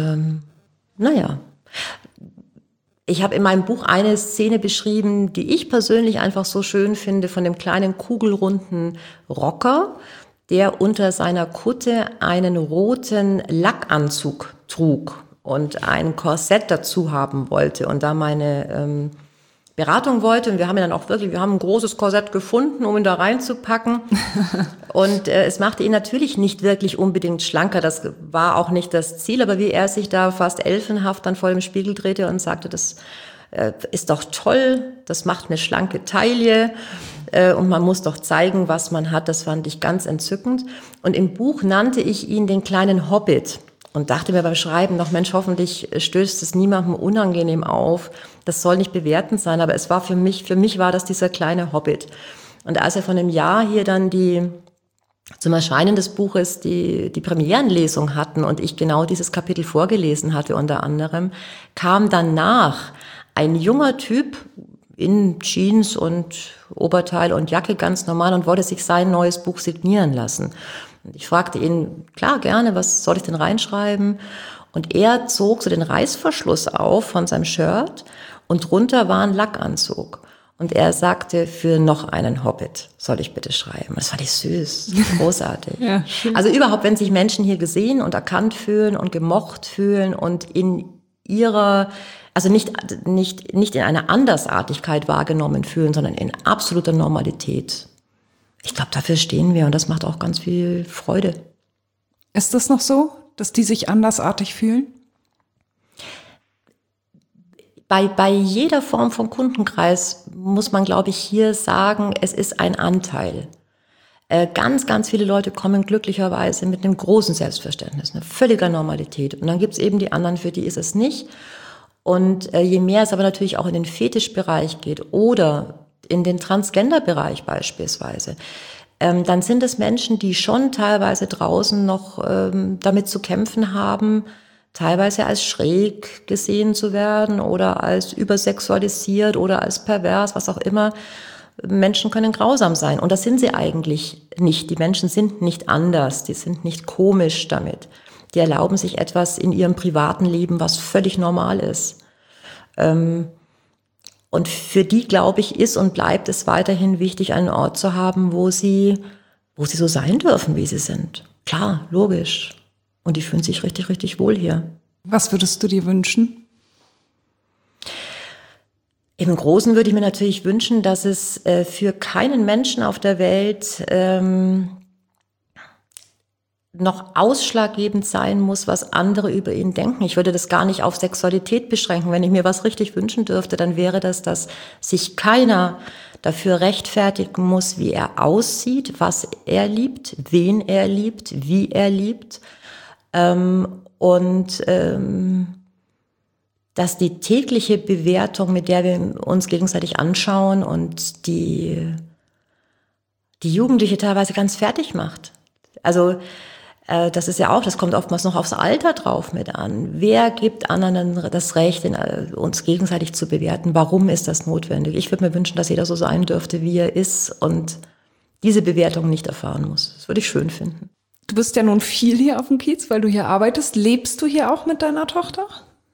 ich habe in meinem Buch eine Szene beschrieben, die ich persönlich einfach so schön finde, von dem kleinen kugelrunden Rocker, der unter seiner Kutte einen roten Lackanzug trug und ein Korsett dazu haben wollte und da meine Beratung wollte. Und wir haben ein großes Korsett gefunden, um ihn da reinzupacken. Und es machte ihn natürlich nicht wirklich unbedingt schlanker. Das war auch nicht das Ziel. Aber wie er sich da fast elfenhaft dann vor dem Spiegel drehte und sagte: Das ist doch toll, das macht eine schlanke Taille. Und man muss doch zeigen, was man hat. Das fand ich ganz entzückend. Und im Buch nannte ich ihn den kleinen Hobbit und dachte mir beim Schreiben noch: Mensch, hoffentlich stößt es niemandem unangenehm auf. Das soll nicht bewertend sein, aber es war für mich war das dieser kleine Hobbit. Und als wir von einem Jahr hier dann zum Erscheinen des Buches die Premierenlesung hatten und ich genau dieses Kapitel vorgelesen hatte unter anderem, kam danach ein junger Typ in Jeans und Oberteil und Jacke ganz normal und wollte sich sein neues Buch signieren lassen. Und ich fragte ihn: Klar, gerne, was soll ich denn reinschreiben? Und er zog so den Reißverschluss auf von seinem Shirt und drunter war ein Lackanzug. Und er sagte: Für noch einen Hobbit soll ich bitte schreiben. Das fand ich süß, großartig. Ja, also überhaupt, wenn sich Menschen hier gesehen und erkannt fühlen und gemocht fühlen und in ihrer, also nicht in einer Andersartigkeit wahrgenommen fühlen, sondern in absoluter Normalität. Ich glaube, dafür stehen wir und das macht auch ganz viel Freude. Ist das noch so, dass die sich andersartig fühlen? Bei jeder Form von Kundenkreis muss man, glaube ich, hier sagen, es ist ein Anteil. Ganz, ganz viele Leute kommen glücklicherweise mit einem großen Selbstverständnis, eine völliger Normalität. Und dann gibt's eben die anderen, für die ist es nicht. Und je mehr es aber natürlich auch in den Fetischbereich geht oder in den Transgender-Bereich beispielsweise, dann sind es Menschen, die schon teilweise draußen noch damit zu kämpfen haben, teilweise als schräg gesehen zu werden oder als übersexualisiert oder als pervers, was auch immer. Menschen können grausam sein und das sind sie eigentlich nicht. Die Menschen sind nicht anders, die sind nicht komisch damit. Die erlauben sich etwas in ihrem privaten Leben, was völlig normal ist. Und für die, glaube ich, ist und bleibt es weiterhin wichtig, einen Ort zu haben, wo sie so sein dürfen, wie sie sind. Klar, logisch. Und die fühlen sich richtig, richtig wohl hier. Was würdest du dir wünschen? Im Großen würde ich mir natürlich wünschen, dass es für keinen Menschen auf der Welt noch ausschlaggebend sein muss, was andere über ihn denken. Ich würde das gar nicht auf Sexualität beschränken. Wenn ich mir was richtig wünschen dürfte, dann wäre das, dass sich keiner dafür rechtfertigen muss, wie er aussieht, was er liebt, wen er liebt, wie er liebt. Dass die tägliche Bewertung, mit der wir uns gegenseitig anschauen und die Jugendliche teilweise ganz fertig macht. Also das ist ja auch, das kommt oftmals noch aufs Alter drauf mit an. Wer gibt anderen das Recht, uns gegenseitig zu bewerten? Warum ist das notwendig? Ich würde mir wünschen, dass jeder so sein dürfte, wie er ist und diese Bewertung nicht erfahren muss. Das würde ich schön finden. Du bist ja nun viel hier auf dem Kiez, weil du hier arbeitest. Lebst du hier auch mit deiner Tochter?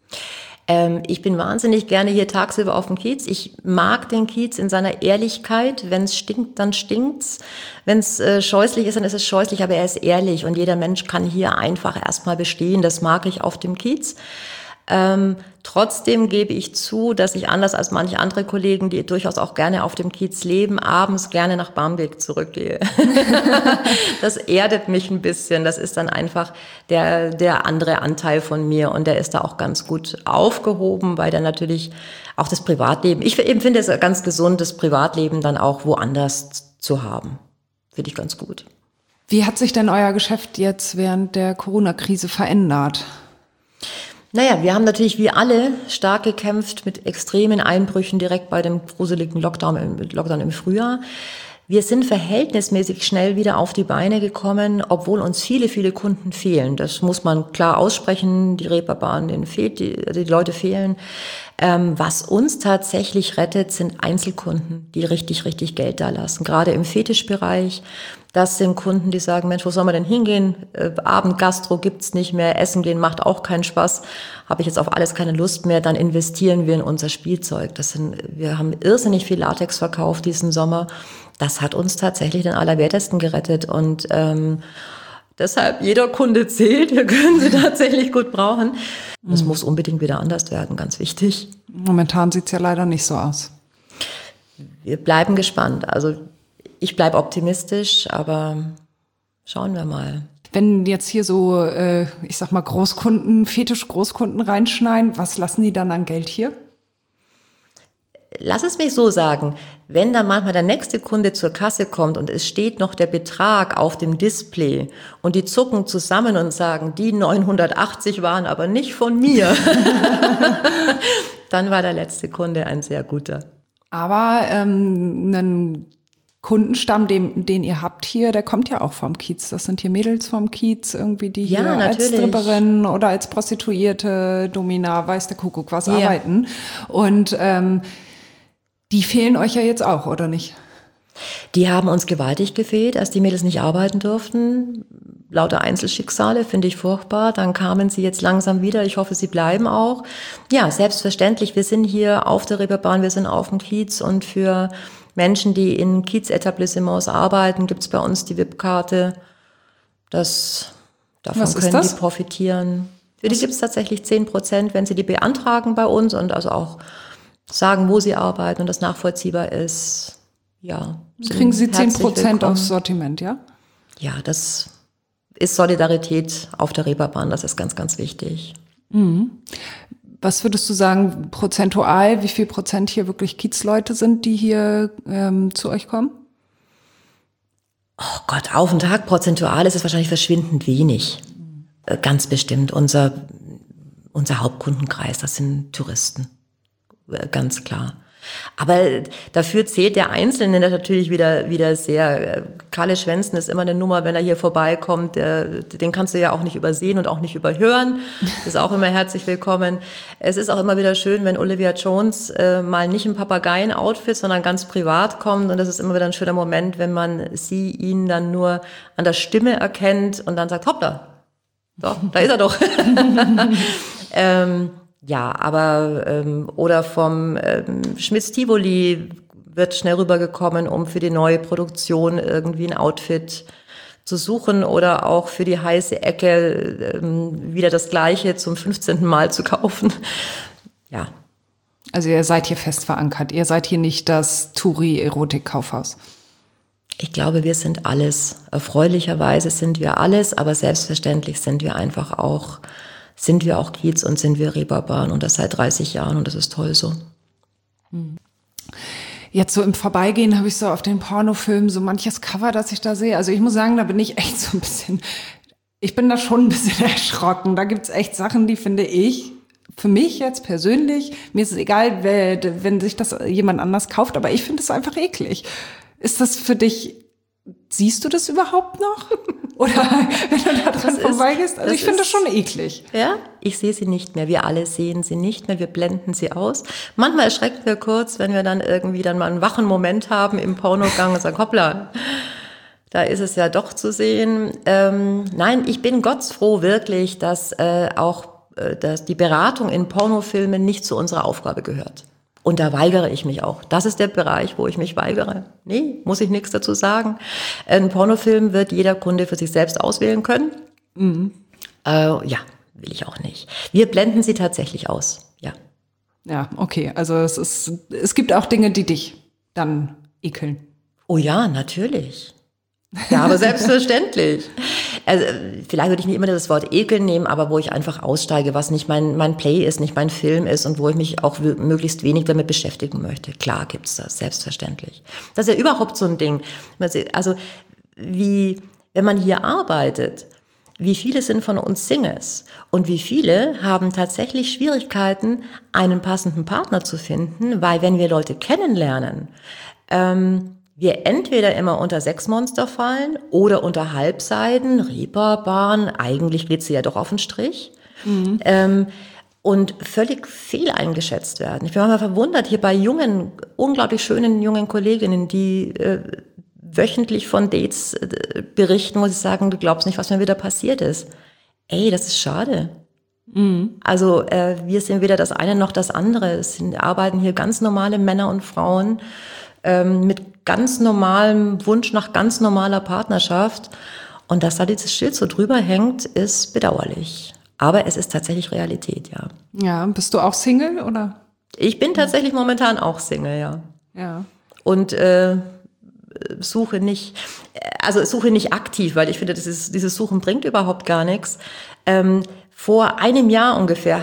Ich bin wahnsinnig gerne hier tagsüber auf dem Kiez. Ich mag den Kiez in seiner Ehrlichkeit. Wenn es stinkt, dann stinkt's. Wenn es scheußlich ist, dann ist es scheußlich, aber er ist ehrlich und jeder Mensch kann hier einfach erstmal bestehen. Das mag ich auf dem Kiez. Trotzdem gebe ich zu, dass ich anders als manche andere Kollegen, die durchaus auch gerne auf dem Kiez leben, abends gerne nach Barmbek zurückgehe. Das erdet mich ein bisschen. Das ist dann einfach der andere Anteil von mir und der ist da auch ganz gut aufgehoben, weil dann natürlich auch das Privatleben, ich finde es ganz gesund, das Privatleben dann auch woanders zu haben. Finde ich ganz gut. Wie hat sich denn euer Geschäft jetzt während der Corona-Krise verändert? Naja, wir haben natürlich wie alle stark gekämpft mit extremen Einbrüchen direkt bei dem gruseligen Lockdown im Frühjahr. Wir sind verhältnismäßig schnell wieder auf die Beine gekommen, obwohl uns viele, viele Kunden fehlen. Das muss man klar aussprechen. Die Reeperbahn, denen fehlt, die Leute fehlen. Was uns tatsächlich rettet, sind Einzelkunden, die richtig, richtig Geld da lassen. Gerade im Fetischbereich. Das sind Kunden, die sagen, Mensch, wo soll man denn hingehen? Abendgastro gibt's nicht mehr, essen gehen macht auch keinen Spaß. Habe ich jetzt auf alles keine Lust mehr, dann investieren wir in unser Spielzeug. Wir haben irrsinnig viel Latex verkauft diesen Sommer. Das hat uns tatsächlich den Allerwertesten gerettet und deshalb, jeder Kunde zählt, wir können sie tatsächlich gut brauchen. Das muss unbedingt wieder anders werden, ganz wichtig. Momentan sieht's ja leider nicht so aus. Wir bleiben gespannt. Also ich bleibe optimistisch, aber schauen wir mal. Wenn jetzt hier so, ich sag mal, Fetisch-Großkunden reinschneiden, was lassen die dann an Geld hier? Lass es mich so sagen, wenn dann manchmal der nächste Kunde zur Kasse kommt und es steht noch der Betrag auf dem Display und die zucken zusammen und sagen, die 980 waren aber nicht von mir, dann war der letzte Kunde ein sehr guter. Aber einen Kundenstamm, den ihr habt hier, der kommt ja auch vom Kiez. Das sind hier Mädels vom Kiez, irgendwie, die hier als Stripperin oder als Prostituierte, Domina, weiß der Kuckuck was arbeiten. Und die fehlen euch ja jetzt auch, oder nicht? Die haben uns gewaltig gefehlt, als die Mädels nicht arbeiten durften. Lauter Einzelschicksale, finde ich furchtbar. Dann kamen sie jetzt langsam wieder. Ich hoffe, sie bleiben auch. Ja, selbstverständlich. Wir sind hier auf der Reeperbahn, wir sind auf dem Kiez und für Menschen, die in Kiez-Etablissements arbeiten, gibt's bei uns die VIP-Karte. Davon können die profitieren. Für die gibt's tatsächlich 10%, wenn sie die beantragen bei uns und also auch sagen, wo sie arbeiten und das nachvollziehbar ist. Ja. Kriegen Sie 10% aufs Sortiment, ja? Ja, das ist Solidarität auf der Reeperbahn, das ist ganz, ganz wichtig. Mhm. Was würdest du sagen, prozentual, wie viel Prozent hier wirklich Kiezleute sind, die hier zu euch kommen? Oh Gott, auf den Tag prozentual ist es wahrscheinlich verschwindend wenig. Ganz bestimmt. Unser Hauptkundenkreis, das sind Touristen. Ganz klar. Aber dafür zählt der Einzelne natürlich wieder sehr. Kalle Schwänzen ist immer eine Nummer, wenn er hier vorbeikommt. Den kannst du ja auch nicht übersehen und auch nicht überhören. Ist auch immer herzlich willkommen. Es ist auch immer wieder schön, wenn Olivia Jones mal nicht im Papageien-Outfit, sondern ganz privat kommt. Und das ist immer wieder ein schöner Moment, wenn man ihn dann nur an der Stimme erkennt und dann sagt, hoppla, doch, da ist er doch. Ja, aber oder vom Schmitz-Tivoli wird schnell rübergekommen, um für die neue Produktion irgendwie ein Outfit zu suchen oder auch für die heiße Ecke wieder das Gleiche zum 15. Mal zu kaufen. Ja. Also ihr seid hier fest verankert. Ihr seid hier nicht das Touri-Erotik-Kaufhaus. Ich glaube, wir sind alles. Erfreulicherweise sind wir alles, aber selbstverständlich sind wir auch Kiez und sind wir Reeperbahn und das seit 30 Jahren und das ist toll so. Jetzt so im Vorbeigehen habe ich so auf den Pornofilmen so manches Cover, das ich da sehe. Also ich muss sagen, da bin ich echt so ein bisschen, ich bin da schon ein bisschen erschrocken. Da gibt's echt Sachen, die finde ich, für mich jetzt persönlich, mir ist es egal, wenn sich das jemand anders kauft, aber ich finde es einfach eklig. Ist das für dich, siehst du das überhaupt noch? Oder wenn du da dran vorbeigehst? Also ich finde das schon eklig. Ja, ich sehe sie nicht mehr. Wir alle sehen sie nicht mehr. Wir blenden sie aus. Manchmal erschrecken wir kurz, wenn wir dann irgendwie dann mal einen wachen Moment haben im Pornogang und sagen, hoppla, da ist es ja doch zu sehen. Nein, ich bin gottsfroh wirklich, dass dass die Beratung in Pornofilmen nicht zu unserer Aufgabe gehört. Und da weigere ich mich auch. Das ist der Bereich, wo ich mich weigere. Nee, muss ich nichts dazu sagen. Ein Pornofilm wird jeder Kunde für sich selbst auswählen können. Ja, will ich auch nicht. Wir blenden sie tatsächlich aus, ja. Ja, okay. Also es gibt auch Dinge, die dich dann ekeln. Oh ja, natürlich. Ja, aber selbstverständlich. Also, vielleicht würde ich nicht immer das Wort ekeln nehmen, aber wo ich einfach aussteige, was nicht mein Play ist, nicht mein Film ist und wo ich mich auch möglichst wenig damit beschäftigen möchte. Klar gibt's das, selbstverständlich. Das ist ja überhaupt so ein Ding. Also, wenn man hier arbeitet, wie viele sind von uns Singles und wie viele haben tatsächlich Schwierigkeiten, einen passenden Partner zu finden, weil wenn wir Leute kennenlernen, wir entweder immer unter Sexmonster fallen oder unter Halbseiden, Reeperbahn, eigentlich geht sie ja doch auf den Strich, und völlig fehl eingeschätzt werden. Ich bin manchmal verwundert hier bei unglaublich schönen jungen Kolleginnen, die wöchentlich von Dates berichten, muss ich sagen, du glaubst nicht, was mir wieder passiert ist. Ey, das ist schade. Also wir sind weder das eine noch das andere. Es arbeiten hier ganz normale Männer und Frauen, mit ganz normalem Wunsch nach ganz normaler Partnerschaft. Und dass da dieses Schild so drüber hängt, ist bedauerlich. Aber es ist tatsächlich Realität, ja. Ja, bist du auch Single, oder? Ich bin tatsächlich momentan auch Single, ja. Ja. Und suche nicht aktiv, weil ich finde, dieses Suchen bringt überhaupt gar nichts. Vor einem Jahr ungefähr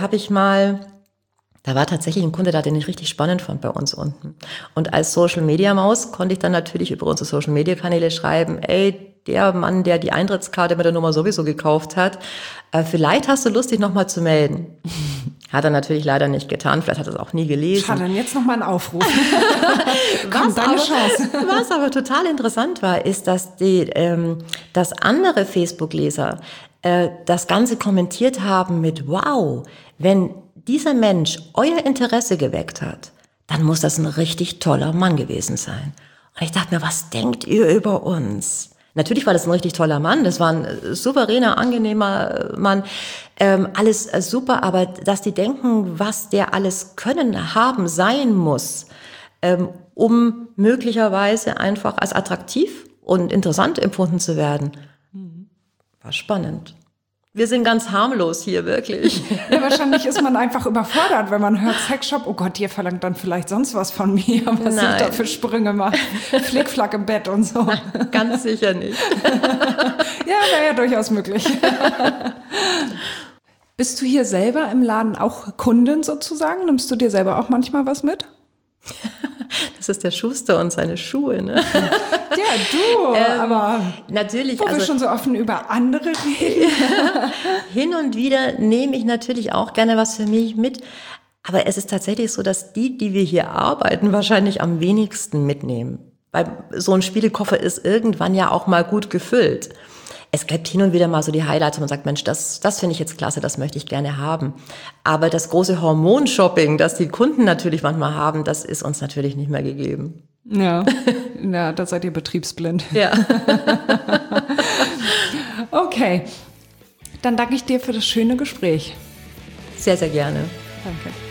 da war tatsächlich ein Kunde da, den ich richtig spannend fand bei uns unten. Und als Social-Media-Maus konnte ich dann natürlich über unsere Social-Media-Kanäle schreiben, ey, der Mann, der die Eintrittskarte mit der Nummer sowieso gekauft hat, vielleicht hast du Lust, dich nochmal zu melden. Hat er natürlich leider nicht getan, vielleicht hat er es auch nie gelesen. Schade, dann jetzt nochmal einen Aufruf. Komm, deine Chance. Was aber total interessant war, ist, dass dass andere Facebook-Leser das Ganze kommentiert haben mit, wow, wenn dieser Mensch euer Interesse geweckt hat, dann muss das ein richtig toller Mann gewesen sein. Und ich dachte mir, was denkt ihr über uns? Natürlich war das ein richtig toller Mann, das war ein souveräner, angenehmer Mann, alles super, aber dass die denken, was der alles sein muss, um möglicherweise einfach als attraktiv und interessant empfunden zu werden, war spannend. Wir sind ganz harmlos hier, wirklich. Ja, wahrscheinlich ist man einfach überfordert, wenn man hört Sexshop, oh Gott, ihr verlangt dann vielleicht sonst was von mir, was ich da für Sprünge mache. Flickflack im Bett und so. Nein, ganz sicher nicht. Ja, wäre ja durchaus möglich. Bist du hier selber im Laden auch Kundin sozusagen? Nimmst du dir selber auch manchmal was mit? Das ist der Schuster und seine Schuhe, ne? Ja, du, aber natürlich, wo wir schon so offen über andere reden. Hin und wieder nehme ich natürlich auch gerne was für mich mit. Aber es ist tatsächlich so, dass die wir hier arbeiten, wahrscheinlich am wenigsten mitnehmen. Weil so ein Spiegelkoffer ist irgendwann ja auch mal gut gefüllt. Es gibt hin und wieder mal so die Highlights, wo man sagt, Mensch, das finde ich jetzt klasse, das möchte ich gerne haben. Aber das große Hormonshopping, das die Kunden natürlich manchmal haben, das ist uns natürlich nicht mehr gegeben. Ja, da seid ihr betriebsblind. Ja. Okay, dann danke ich dir für das schöne Gespräch. Sehr, sehr gerne. Danke.